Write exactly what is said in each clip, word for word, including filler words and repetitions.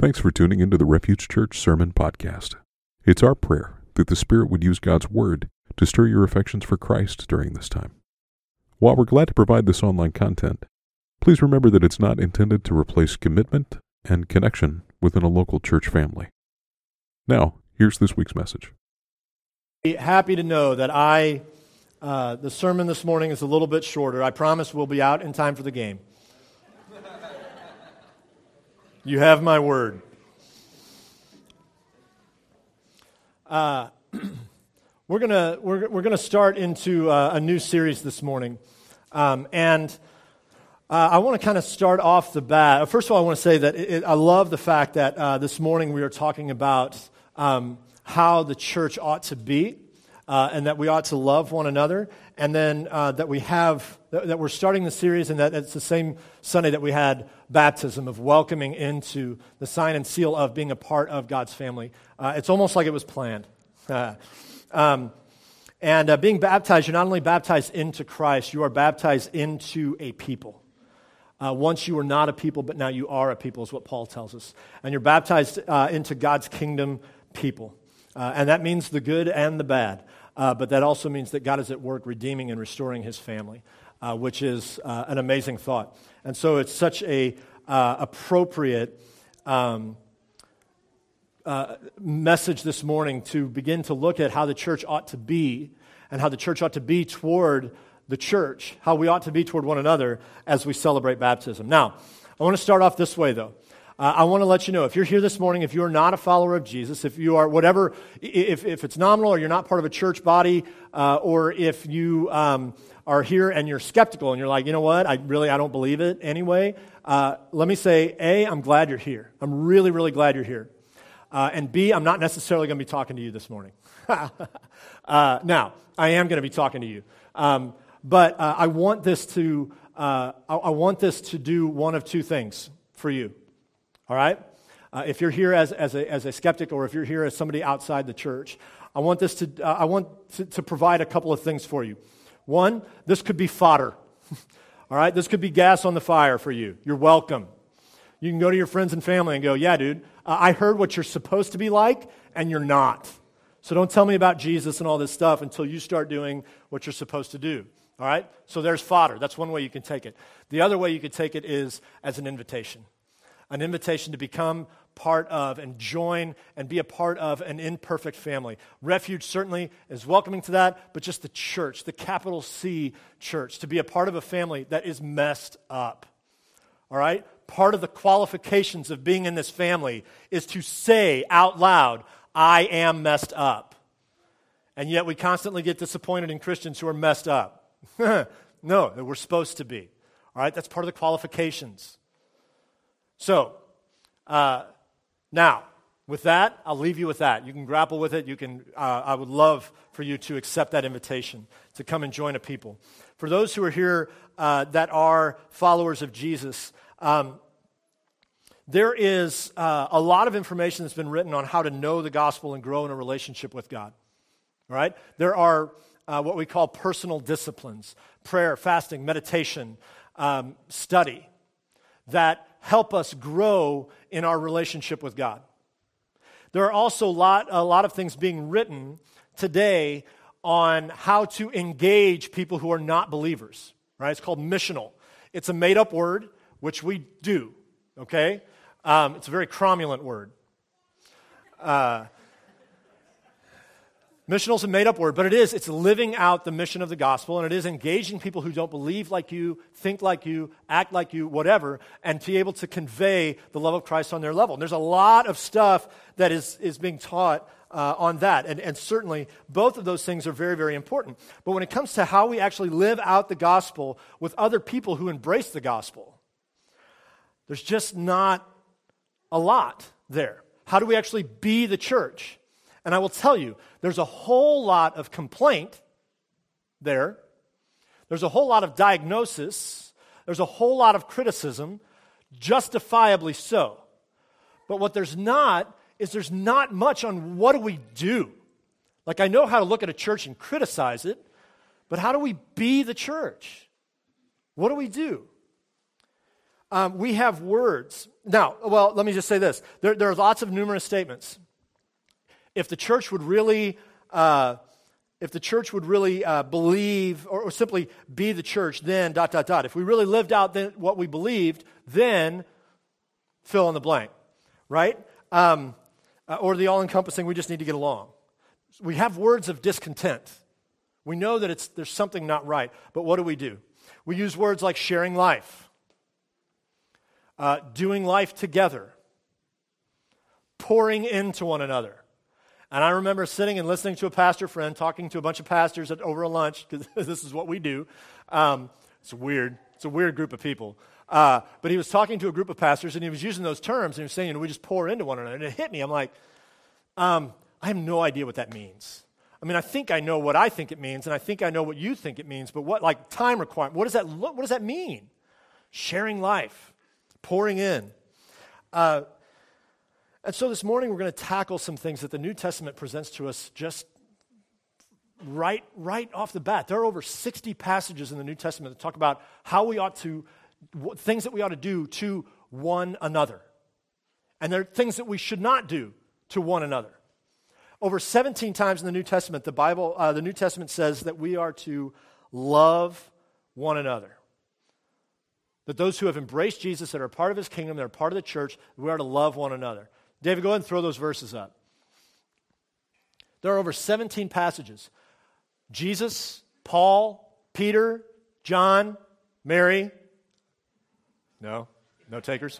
Thanks for tuning into the Refuge Church Sermon Podcast. It's our prayer that the Spirit would use God's Word to stir your affections for Christ during this time. While we're glad to provide this online content, please remember that it's not intended to replace commitment and connection within a local church family. Now, here's this week's message. Happy to know that I, uh, the sermon this morning is a little bit shorter. I promise we'll be out in time for the game. You have my word. Uh, we're gonna we're we're gonna start into uh, a new series this morning, um, and uh, I want to kind of start off the bat. First of all, I want to say that it, I love the fact that uh, this morning we are talking about um, how the church ought to be, uh, and that we ought to love one another, and then uh, that we have that, that we're starting the series, and that it's the same Sunday that we had baptism, of welcoming into the sign and seal of being a part of God's family. Uh, it's almost like it was planned. Uh, um, and uh, being baptized, you're not only baptized into Christ, you are baptized into a people. Uh, once you were not a people, but now you are a people, is what Paul tells us. And you're baptized uh, into God's kingdom people. Uh, and that means the good and the bad. Uh, but that also means that God is at work redeeming and restoring his family, uh, which is uh, an amazing thought. And so it's such a uh, appropriate um, uh, message this morning to begin to look at how the church ought to be, and how the church ought to be toward the church, how we ought to be toward one another as we celebrate baptism. Now, I want to start off this way, though. Uh, I want to let you know, if you're here this morning, if you're not a follower of Jesus, if you are whatever, if, if it's nominal or you're not part of a church body, uh, or if you um, are here and you're skeptical and you're like, you know what, I really, I don't believe it anyway, uh, let me say, A, I'm glad you're here. I'm really, really glad you're here. Uh, and B, I'm not necessarily going to be talking to you this morning. uh, now, I am going to be talking to you. Um, but uh, I want this to, uh, I, I want this to do one of two things for you. All right? Uh, if you're here as, as, a, as a skeptic, or if you're here as somebody outside the church, I want this to uh, I want to, to provide a couple of things for you. One, this could be fodder. All right? This could be gas on the fire for you. You're welcome. You can go to your friends and family and go, yeah, dude, uh, I heard what you're supposed to be like, and you're not. So don't tell me about Jesus and all this stuff until you start doing what you're supposed to do. All right? So there's fodder. That's one way you can take it. The other way you can take it is as an invitation. An invitation to become part of and join and be a part of an imperfect family. Refuge certainly is welcoming to that, but just the church, the capital C church, to be a part of a family that is messed up. All right? Part of the qualifications of being in this family is to say out loud, I am messed up. And yet we constantly get disappointed in Christians who are messed up. No, that we're supposed to be. All right? That's part of the qualifications. So, uh, now, with that, I'll leave you with that. You can grapple with it. You can. Uh, I would love for you to accept that invitation to come and join a people. For those who are here uh, that are followers of Jesus, um, there is uh, a lot of information that's been written on how to know the gospel and grow in a relationship with God. All right? There are uh, what we call personal disciplines: prayer, fasting, meditation, um, study, that help us grow in our relationship with God. There are also a lot, a lot of things being written today on how to engage people who are not believers, right? It's called missional. It's a made-up word, which we do, okay? Um, it's a very cromulent word. Uh, Missional is a made-up word, but it is. It's living out the mission of the gospel, and it is engaging people who don't believe like you, think like you, act like you, whatever, and to be able to convey the love of Christ on their level. And there's a lot of stuff that is, is being taught uh, on that, and, and certainly both of those things are very, very important. But when it comes to how we actually live out the gospel with other people who embrace the gospel, there's just not a lot there. How do we actually be the church? And I will tell you, there's a whole lot of complaint there. There's a whole lot of diagnosis. There's a whole lot of criticism, justifiably so. But what there's not is there's not much on what do we do. Like, I know how to look at a church and criticize it, but how do we be the church? What do we do? Um, we have words. Now, well, let me just say this. There, there are lots of numerous statements. If the church would really, uh, if the church would really uh, believe or, or simply be the church, then dot, dot, dot. If we really lived out then what we believed, then fill in the blank, right? Um, uh, or the all-encompassing, we just need to get along. We have words of discontent. We know that it's there's something not right, but what do we do? We use words like sharing life, uh, doing life together, pouring into one another. And I remember sitting and listening to a pastor friend talking to a bunch of pastors at, over a lunch, because this is what we do. Um, it's weird. It's a weird group of people. Uh, but he was talking to a group of pastors, and he was using those terms, and he was saying, you know, we just pour into one another. And it hit me. I'm like, um, I have no idea what that means. I mean, I think I know what I think it means, and I think I know what you think it means, but what, like, time requirement, what does that look, what does that mean? Sharing life, pouring in. Uh, and so this morning we're going to tackle some things that the New Testament presents to us just right, right off the bat. There are over sixty passages in the New Testament that talk about how we ought to, things that we ought to do to one another. And there are things that we should not do to one another. Over seventeen times in the New Testament, the Bible, uh, the New Testament says that we are to love one another. That those who have embraced Jesus, that are part of his kingdom, that are part of the church, we are to love one another. David, go ahead and throw those verses up. There are over seventeen passages. Jesus, Paul, Peter, John, Mary. No? No takers?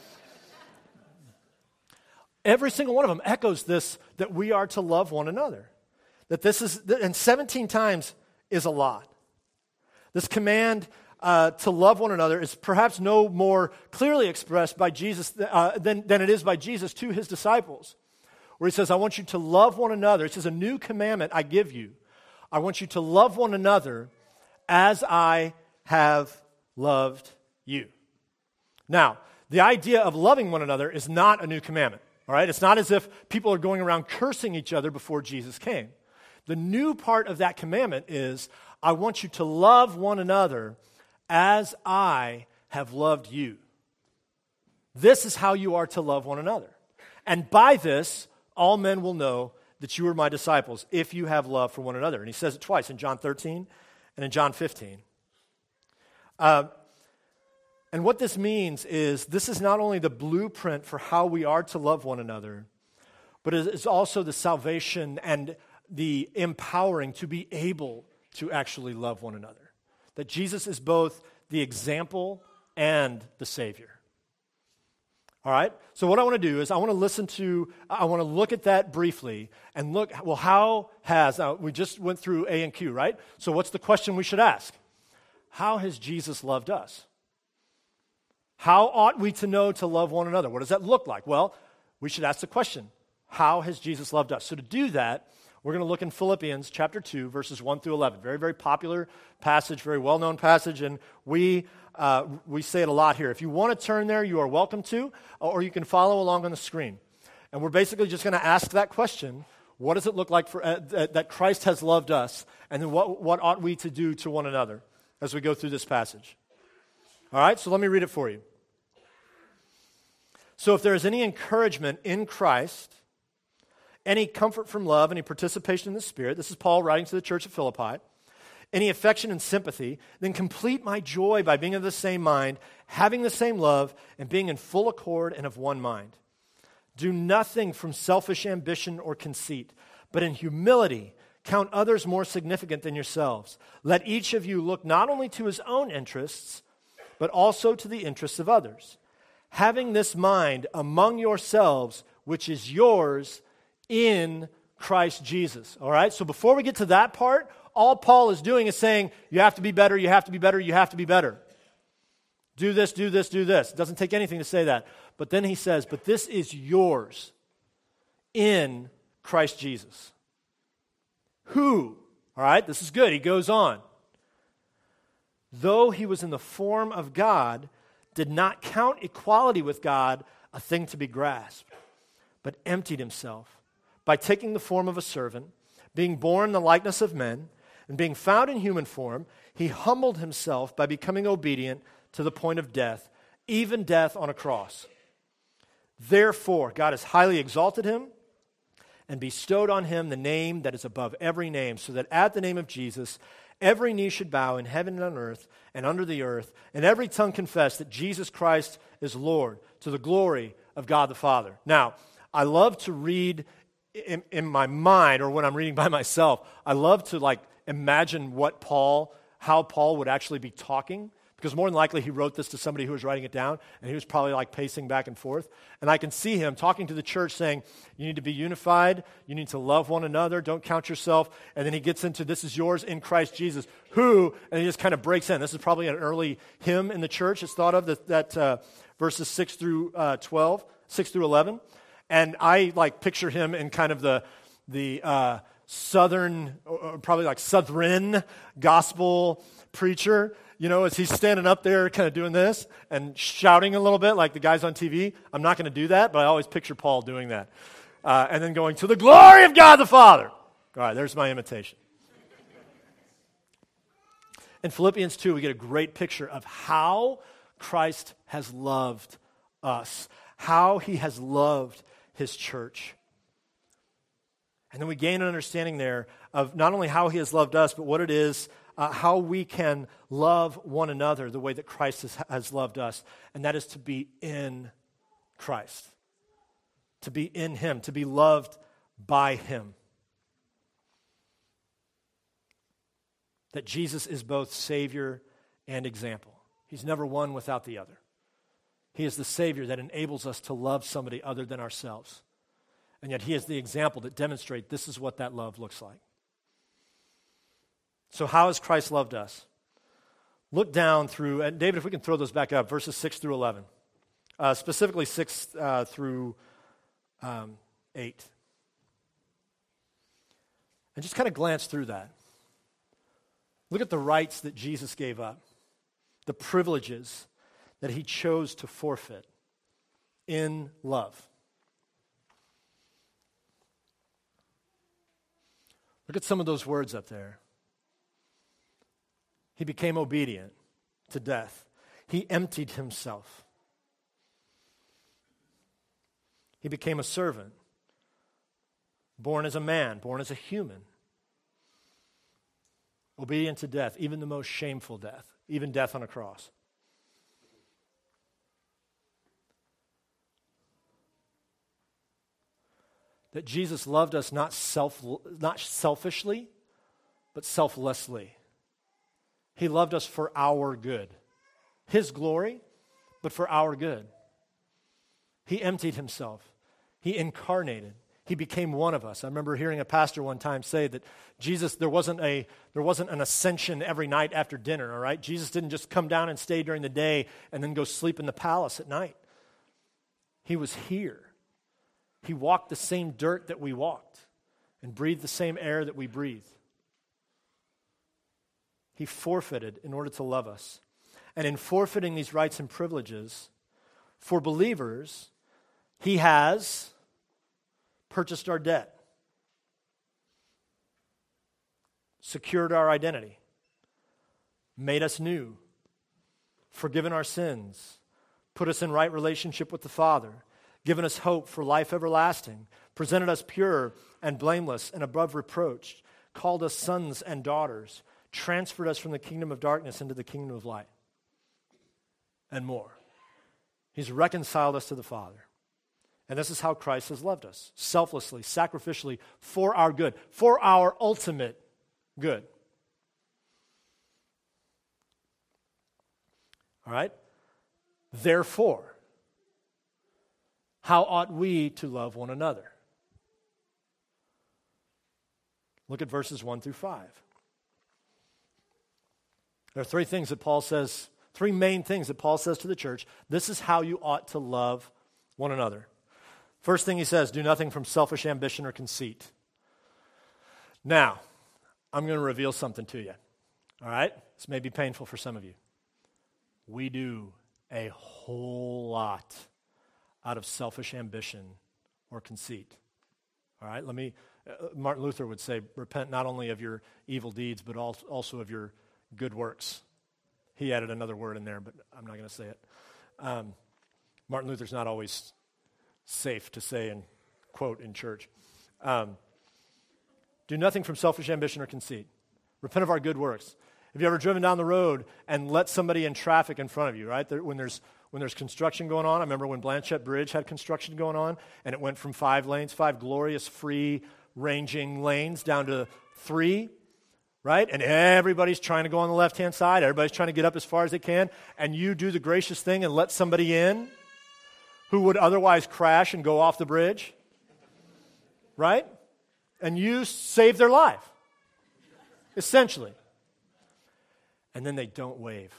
Every single one of them echoes this, that we are to love one another. That this is, and seventeen times is a lot. This command uh, to love one another is perhaps no more clearly expressed by Jesus uh, than, than it is by Jesus to his disciples, where he says, I want you to love one another. It says, a new commandment I give you. I want you to love one another as I have loved you. Now, the idea of loving one another is not a new commandment. All right? It's not as if people are going around cursing each other before Jesus came. The new part of that commandment is, I want you to love one another as I have loved you. This is how you are to love one another. And by this, all men will know that you are my disciples, if you have love for one another. And he says it twice, in John thirteen and in John fifteen. Uh, And what this means is this is not only the blueprint for how we are to love one another, but it is also the salvation and the empowering to be able to actually love one another. That Jesus is both the example and the Savior. All right? So what I want to do is I want to listen to, I want to look at that briefly and look, well, how has, now we just went through A and Q, right? So what's the question we should ask? How has Jesus loved us? How ought we to know to love one another? What does that look like? Well, we should ask the question, how has Jesus loved us? So to do that, we're going to look in Philippians chapter two, verses one through eleven. Very, very popular passage, very well-known passage, and we uh, we say it a lot here. If you want to turn there, you are welcome to, or you can follow along on the screen. And we're basically just going to ask that question, what does it look like for uh, that Christ has loved us, and then what, what ought we to do to one another as we go through this passage? All right, so let me read it for you. So if there is any encouragement in Christ, any comfort from love, any participation in the Spirit, this is Paul writing to the church of Philippi, any affection and sympathy, then complete my joy by being of the same mind, having the same love, and being in full accord and of one mind. Do nothing from selfish ambition or conceit, but in humility count others more significant than yourselves. Let each of you look not only to his own interests, but also to the interests of others. Having this mind among yourselves, which is yours in Christ Jesus. All right? So before we get to that part, all Paul is doing is saying, you have to be better, you have to be better, you have to be better. Do this, do this, do this. It doesn't take anything to say that. But then he says, but this is yours in Christ Jesus. Who? All right? This is good. He goes on. Though he was in the form of God, did not count equality with God a thing to be grasped, but emptied himself by taking the form of a servant, being born in the likeness of men, and being found in human form, he humbled himself by becoming obedient to the point of death, even death on a cross. Therefore, God has highly exalted him and bestowed on him the name that is above every name, so that at the name of Jesus, every knee should bow in heaven and on earth and under the earth, and every tongue confess that Jesus Christ is Lord, to the glory of God the Father. Now, I love to read in, in my mind, or when I'm reading by myself, I love to like imagine what Paul, how Paul would actually be talking, because more than likely he wrote this to somebody who was writing it down, and he was probably like pacing back and forth. And I can see him talking to the church saying, you need to be unified, you need to love one another, don't count yourself. And then he gets into, this is yours in Christ Jesus, who, and he just kind of breaks in. This is probably an early hymn in the church. It's thought of that, that uh, verses six through twelve, six through eleven. And I like picture him in kind of the, the uh, southern, or probably like Southern gospel preacher, you know, as he's standing up there kind of doing this and shouting a little bit like the guys on T V. I'm not going to do that, but I always picture Paul doing that. Uh, and then going, to the glory of God the Father. All right, there's my imitation. In Philippians two, we get a great picture of how Christ has loved us, how he has loved his church. And then we gain an understanding there of not only how he has loved us, but what it is, uh, how we can love one another the way that Christ has, has loved us. And that is to be in Christ, to be in him, to be loved by him. That Jesus is both Savior and example. He's never one without the other. He is the Savior that enables us to love somebody other than ourselves. And yet he is the example that demonstrates this is what that love looks like. So how has Christ loved us? Look down through, and David, if we can throw those back up, verses six through eleven. Uh, specifically six uh, through um, eight. And just kind of glance through that. Look at the rights that Jesus gave up, the privileges that he chose to forfeit in love. Look at some of those words up there. He became obedient to death. He emptied himself. He became a servant, born as a man, born as a human. Obedient to death, even the most shameful death, even death on a cross. That Jesus loved us not self, not selfishly, but selflessly. He loved us for our good. His glory, but for our good. He emptied himself. He incarnated. He became one of us. I remember hearing a pastor one time say that Jesus, there wasn't a there wasn't an ascension every night after dinner, all right? Jesus didn't just come down and stay during the day and then go sleep in the palace at night. He was here. He walked the same dirt that we walked and breathed the same air that we breathe. He forfeited in order to love us. And in forfeiting these rights and privileges, for believers, he has purchased our debt, secured our identity, made us new, forgiven our sins, put us in right relationship with the Father, given us hope for life everlasting, presented us pure and blameless and above reproach, called us sons and daughters, transferred us from the kingdom of darkness into the kingdom of light, and more. He's reconciled us to the Father. And this is how Christ has loved us, selflessly, sacrificially, for our good, for our ultimate good. All right? Therefore, how ought we to love one another? Look at verses one through five. There are three things that Paul says, three main things that Paul says to the church. This is how you ought to love one another. First thing he says, do nothing from selfish ambition or conceit. Now, I'm going to reveal something to you. All right? This may be painful for some of you. We do a whole lot out of selfish ambition or conceit. All right? Let me, uh, Martin Luther would say, repent not only of your evil deeds, but also of your good works. He added another word in there, but I'm not going to say it. Um, Martin Luther's not always safe to say and quote in church. Um, do nothing from selfish ambition or conceit. Repent of our good works. Have you ever driven down the road and let somebody in traffic in front of you, right? There, when there's when there's construction going on, I remember when Blanchette Bridge had construction going on, and it went from five lanes, five glorious, free, ranging lanes down to three, right? And everybody's trying to go on the left-hand side. Everybody's trying to get up as far as they can, and you do the gracious thing and let somebody in who would otherwise crash and go off the bridge, right? And you save their life, essentially. And then they don't wave.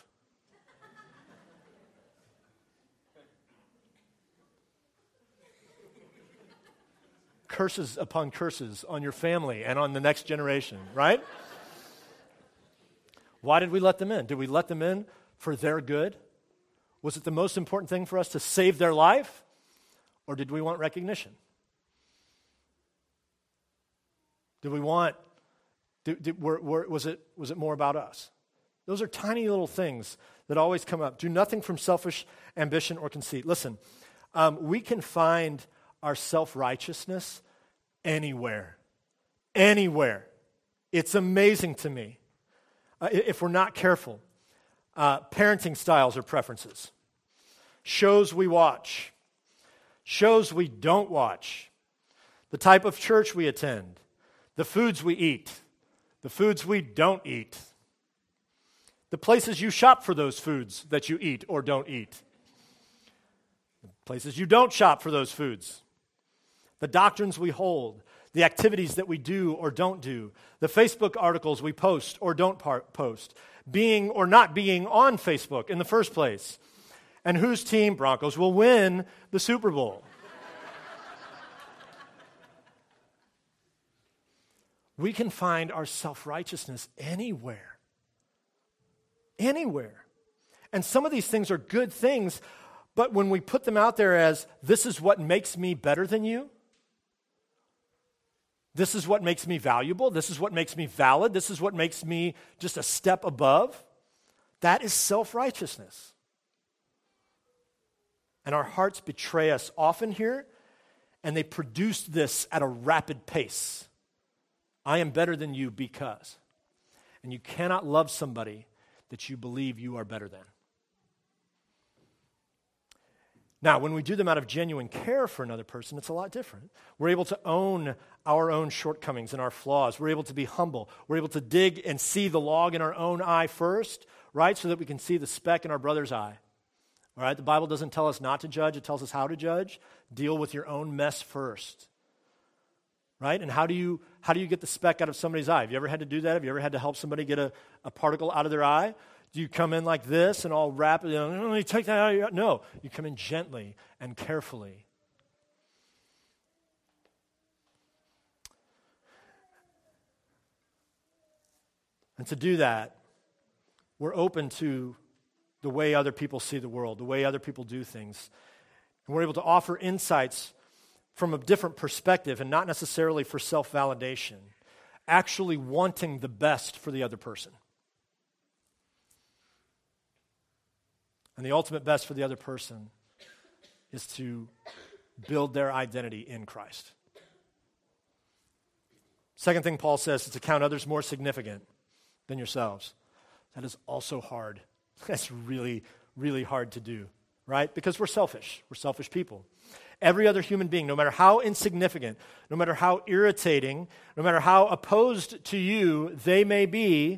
Curses upon curses on your family and on the next generation, right? Why did we let them in? Did we let them in for their good? Was it the most important thing for us to save their life? Or did we want recognition? Did we want, did, did, were, were, was it, was it more about us? Those are tiny little things that always come up. Do nothing from selfish ambition or conceit. Listen, um, we can find our self-righteousness anywhere. Anywhere. It's amazing to me. Uh, if we're not careful, uh, parenting styles or preferences, shows we watch, shows we don't watch, the type of church we attend, the foods we eat, the foods we don't eat, the places you shop for those foods that you eat or don't eat, the places you don't shop for those foods, the doctrines we hold, the activities that we do or don't do, the Facebook articles we post or don't par- post, being or not being on Facebook in the first place, and whose team, Broncos, will win the Super Bowl. We can find our self-righteousness anywhere. Anywhere. And some of these things are good things, but when we put them out there as, this is what makes me better than you, this is what makes me valuable, this is what makes me valid, this is what makes me just a step above, that is self-righteousness. And our hearts betray us often here, and they produce this at a rapid pace. I am better than you because. And you cannot love somebody that you believe you are better than. Now, when we do them out of genuine care for another person, it's a lot different. We're able to own our own shortcomings and our flaws. We're able to be humble. We're able to dig and see the log in our own eye first, right, so that we can see the speck in our brother's eye. All right, the Bible doesn't tell us not to judge. It tells us how to judge. Deal with your own mess first. Right? And how do you how do you get the speck out of somebody's eye? Have you ever had to do that? Have you ever had to help somebody get a, a particle out of their eye? Do you come in like this and all rapidly, you know, you take that out of your eye? No, you come in gently and carefully. And to do that, we're open to the way other people see the world, the way other people do things. And we're able to offer insights from a different perspective and not necessarily for self-validation, actually wanting the best for the other person. And the ultimate best for the other person is to build their identity in Christ. Second thing Paul says is to count others more significant than yourselves. That is also hard. That's really, really hard to do, right? Because we're selfish. We're selfish people. Every other human being, no matter how insignificant, no matter how irritating, no matter how opposed to you they may be,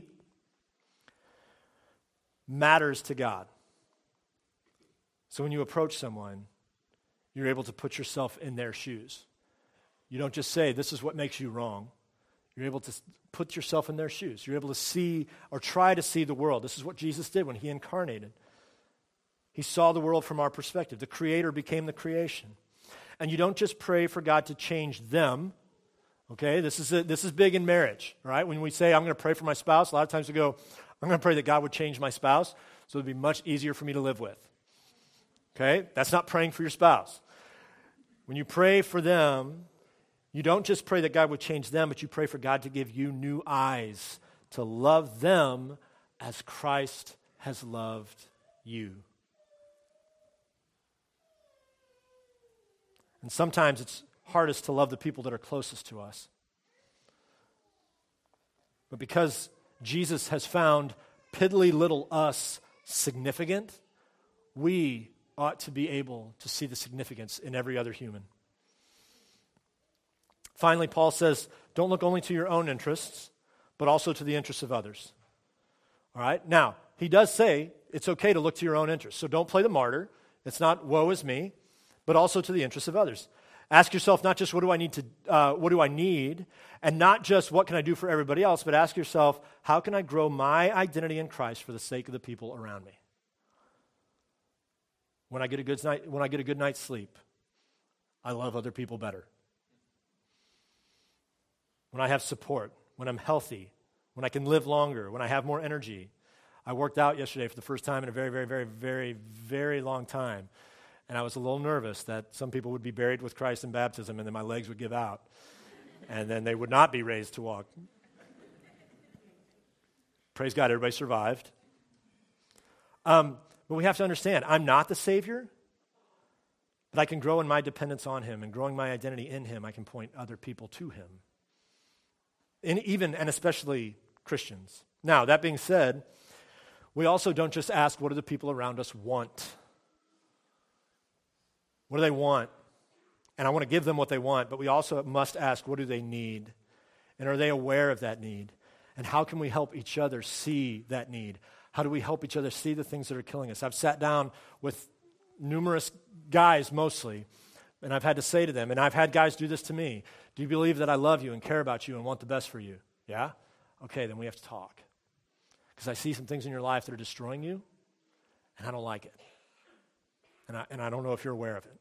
matters to God. So when you approach someone, you're able to put yourself in their shoes. You don't just say, this is what makes you wrong. You're able to put yourself in their shoes. You're able to see or try to see the world. This is what Jesus did when he incarnated. He saw the world from our perspective. The Creator became the creation. And you don't just pray for God to change them. Okay, this is a, this is big in marriage, right? When we say, I'm going to pray for my spouse, a lot of times we go, I'm going to pray that God would change my spouse so it would be much easier for me to live with. Okay, that's not praying for your spouse. When you pray for them, you don't just pray that God would change them, but you pray for God to give you new eyes to love them as Christ has loved you. And sometimes it's hardest to love the people that are closest to us. But because Jesus has found piddly little us significant, we ought to be able to see the significance in every other human. Finally, Paul says, don't look only to your own interests, but also to the interests of others. All right? Now, he does say it's okay to look to your own interests. So don't play the martyr. It's not woe is me, but also to the interests of others. Ask yourself not just what do I need to, uh, what do I need, and not just what can I do for everybody else, but ask yourself, how can I grow my identity in Christ for the sake of the people around me? When I get a good night, when I get a good night's sleep, I love other people better. When I have support, when I'm healthy, when I can live longer, when I have more energy. I worked out yesterday for the first time in a very, very, very, very, very long time. And I was a little nervous that some people would be buried with Christ in baptism and then my legs would give out. And then they would not be raised to walk. Praise God, everybody survived. Um, but we have to understand, I'm not the Savior, but I can grow in my dependence on Him, and growing my identity in Him, I can point other people to Him. And even and especially Christians. Now, that being said, we also don't just ask, what do the people around us want? What do they want? And I want to give them what they want, but we also must ask, what do they need? And are they aware of that need? And how can we help each other see that need? How do we help each other see the things that are killing us? I've sat down with numerous guys mostly, and I've had to say to them, and I've had guys do this to me, do you believe that I love you and care about you and want the best for you? Yeah? Okay, then we have to talk. Because I see some things in your life that are destroying you, and I don't like it. And I, and I don't know if you're aware of it.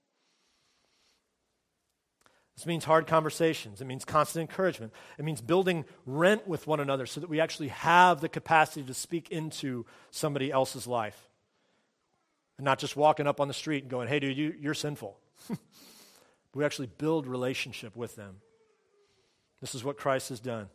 This means hard conversations. It means constant encouragement. It means building rent with one another so that we actually have the capacity to speak into somebody else's life. And not just walking up on the street and going, hey, dude, you, you're sinful. We actually build relationship with them. This is what Christ has done.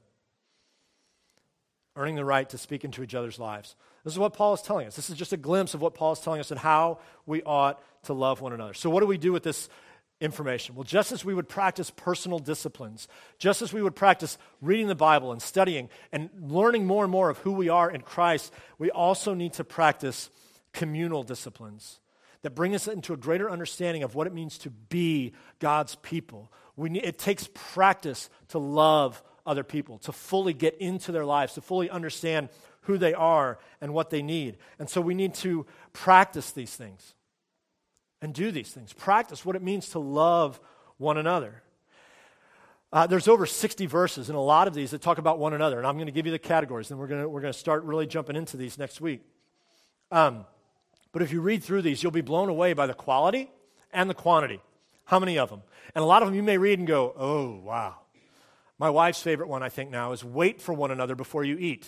Earning the right to speak into each other's lives. This is what Paul is telling us. This is just a glimpse of what Paul is telling us and how we ought to love one another. So what do we do with this information? Well, just as we would practice personal disciplines, just as we would practice reading the Bible and studying and learning more and more of who we are in Christ, we also need to practice communal disciplines that bring us into a greater understanding of what it means to be God's people. We need, it takes practice to love other people, to fully get into their lives, to fully understand who they are and what they need. And so we need to practice these things and do these things. Practice what it means to love one another. Uh, there's over sixty verses, and a lot of these that talk about one another, and I'm going to give you the categories, and we're going to we're going to start really jumping into these next week. Um, but if you read through these, you'll be blown away by the quality and the quantity. How many of them? And a lot of them you may read and go, oh, wow. My wife's favorite one, I think now, is wait for one another before you eat.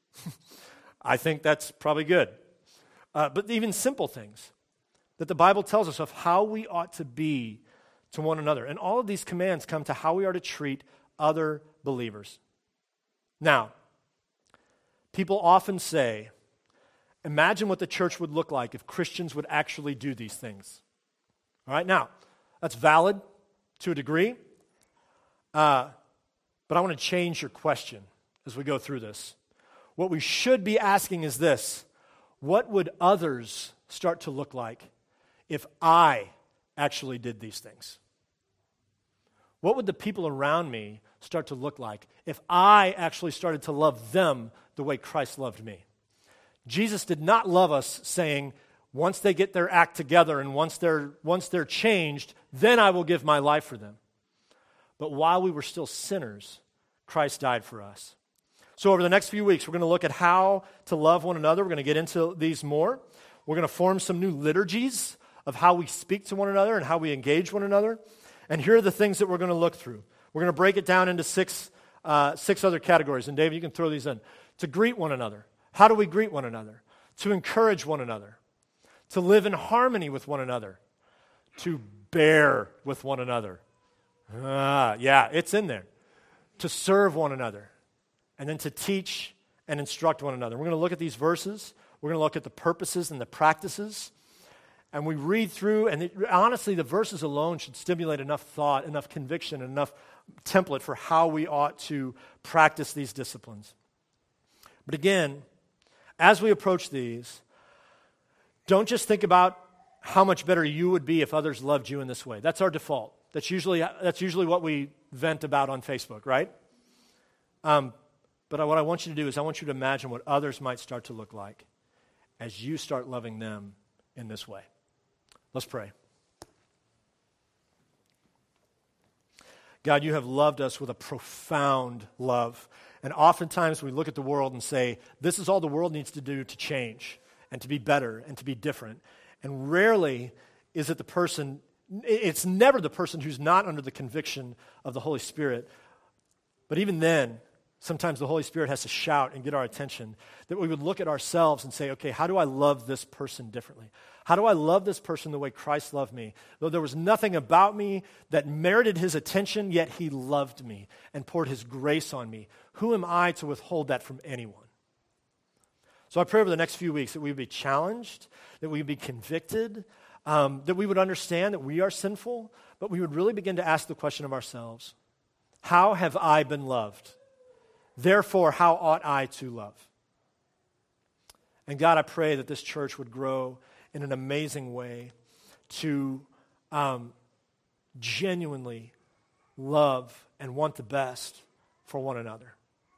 I think that's probably good. Uh, but even simple things that the Bible tells us of how we ought to be to one another. And all of these commands come to how we are to treat other believers. Now, people often say, imagine what the church would look like if Christians would actually do these things. All right, now, that's valid to a degree, uh, but I want to change your question as we go through this. What we should be asking is this: what would others start to look like if I actually did these things? What would the people around me start to look like if I actually started to love them the way Christ loved me? Jesus did not love us saying, once they get their act together and once they're, once they're changed, then I will give my life for them. But while we were still sinners, Christ died for us. So over the next few weeks, we're going to look at how to love one another. We're going to get into these more. We're going to form some new liturgies of how we speak to one another and how we engage one another. And here are the things that we're going to look through. We're going to break it down into six, uh, six other categories. And David, you can throw these in. To greet one another. How do we greet one another? To encourage one another. To live in harmony with one another. To bear with one another. Ah, yeah, it's in there. To serve one another. And then to teach and instruct one another. We're going to look at these verses. We're going to look at the purposes and the practices. and we read through, and it, honestly, the verses alone should stimulate enough thought, enough conviction, enough template for how we ought to practice these disciplines. But again, as we approach these, don't just think about how much better you would be if others loved you in this way. That's our default. That's usually that's usually what we vent about on Facebook, right? Um, but what I want you to do is I want you to imagine what others might start to look like as you start loving them in this way. Let's pray. God, you have loved us with a profound love. And oftentimes we look at the world and say, this is all the world needs to do to change and to be better and to be different. And rarely is it the person, it's never the person who's not under the conviction of the Holy Spirit. But even then, sometimes the Holy Spirit has to shout and get our attention, that we would look at ourselves and say, okay, how do I love this person differently? How do I love this person the way Christ loved me? Though there was nothing about me that merited his attention, yet he loved me and poured his grace on me. Who am I to withhold that from anyone? So I pray over the next few weeks that we would be challenged, that we would be convicted, um, that we would understand that we are sinful, but we would really begin to ask the question of ourselves, how have I been loved? Therefore, how ought I to love? And God, I pray that this church would grow in an amazing way to um, genuinely love and want the best for one another.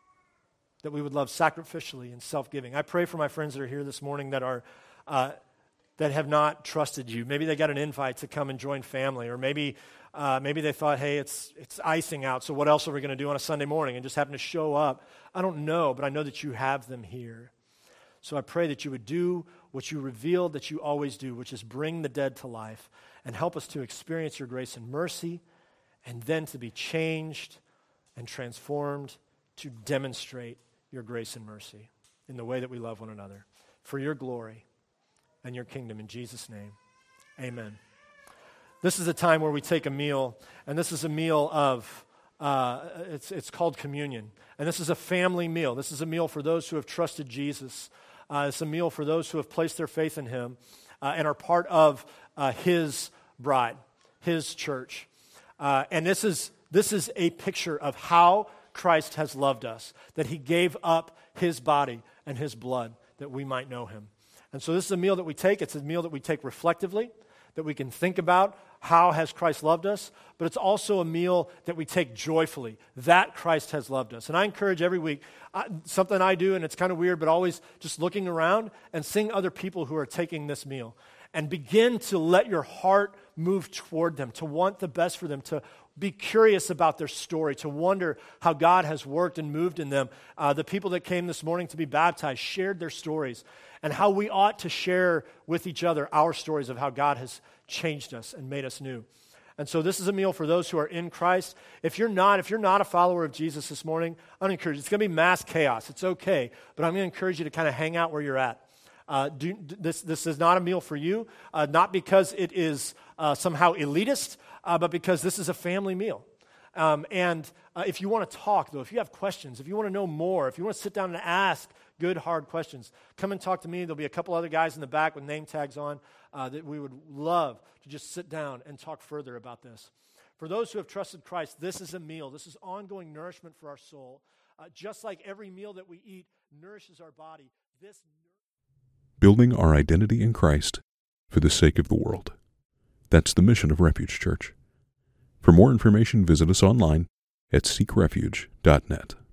That we would love sacrificially and self-giving. I pray for my friends that are here this morning that are uh, that have not trusted you. Maybe they got an invite to come and join family, or maybe uh, maybe they thought, hey, it's it's icing out, so what else are we going to do on a Sunday morning, and just happen to show up. I don't know, but I know that you have them here. So I pray that you would do what you revealed that you always do, which is bring the dead to life and help us to experience your grace and mercy, and then to be changed and transformed to demonstrate your grace and mercy in the way that we love one another. For your glory and your kingdom, in Jesus' name, amen. This is a time where we take a meal, and this is a meal of, uh, it's, it's called communion. And this is a family meal. This is a meal for those who have trusted Jesus. Uh, it's a meal for those who have placed their faith in him uh, and are part of uh, his bride, his church. Uh, and this is this is a picture of how Christ has loved us, that he gave up his body and his blood that we might know him. And so this is a meal that we take. It's a meal that we take reflectively, that we can think about how has Christ loved us, but it's also a meal that we take joyfully, that Christ has loved us. And I encourage every week, I, something I do, and it's kind of weird, but always just looking around and seeing other people who are taking this meal, and begin to let your heart move toward them, to want the best for them, to be curious about their story, to wonder how God has worked and moved in them. Uh, the people that came this morning to be baptized shared their stories, and how we ought to share with each other our stories of how God has changed us and made us new. And so this is a meal for those who are in Christ. If you're not, if you're not a follower of Jesus this morning, I'm encouraged. It's going to be mass chaos. It's okay, but I'm going to encourage you to kind of hang out where you're at. Uh, do, this, this is not a meal for you, uh, not because it is uh, somehow elitist, uh, but because this is a family meal. Um, and uh, if you want to talk, though, if you have questions, if you want to know more, if you want to sit down and ask good, hard questions, come and talk to me. There'll be a couple other guys in the back with name tags on uh, that we would love to just sit down and talk further about this. For those who have trusted Christ, this is a meal. This is ongoing nourishment for our soul. Uh, just like every meal that we eat nourishes our body, this building our identity in Christ for the sake of the world. That's the mission of Refuge Church. For more information, visit us online at seek refuge dot net.